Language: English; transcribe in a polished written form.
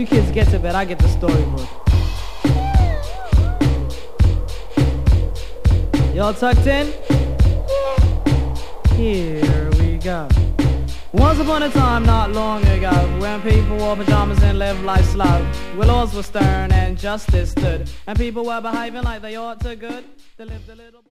you kids get to bed, I get the storybook. Y'all tucked in? Here we go. Once upon a time, not long ago, when people wore pajamas and lived life slow, where laws were stern and justice stood, and people were behaving like they ought to good, they lived a little